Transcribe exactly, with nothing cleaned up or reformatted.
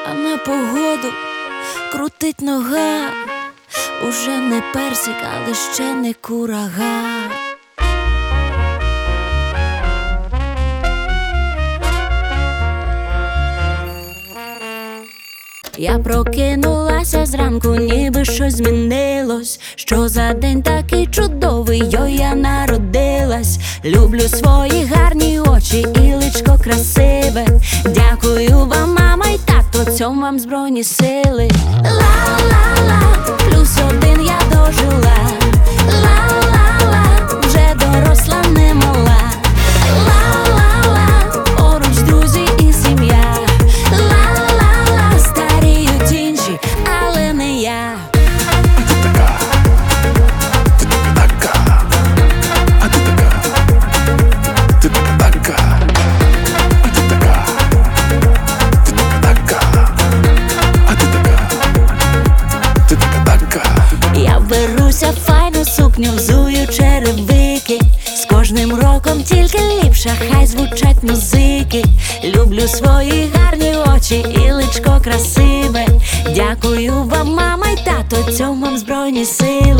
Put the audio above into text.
а на погоду крутить нога. Уже не персик, але ще не курага. Я прокинулася зранку, ніби щось змінилось. Що за день такий чудовий, йо, я народилась. Люблю свої гарні очі і личко красиве. Дякую вам, мама й тато, цьому вам збройні сили. Ла-ла-ла, плюс один я дожила. Ла-ла-ла, вже доросла немала. Ла-ла-ла, поруч друзі і сім'я. Ла-ла-ла, старіють інші, але не я. Я беруся файну сукню, взую черевики. З кожним роком тільки ліпше, хай звучать музики. Люблю свої гарні очі і личко красиве. Дякую вам, мама й тато, цьому вам збройні сили.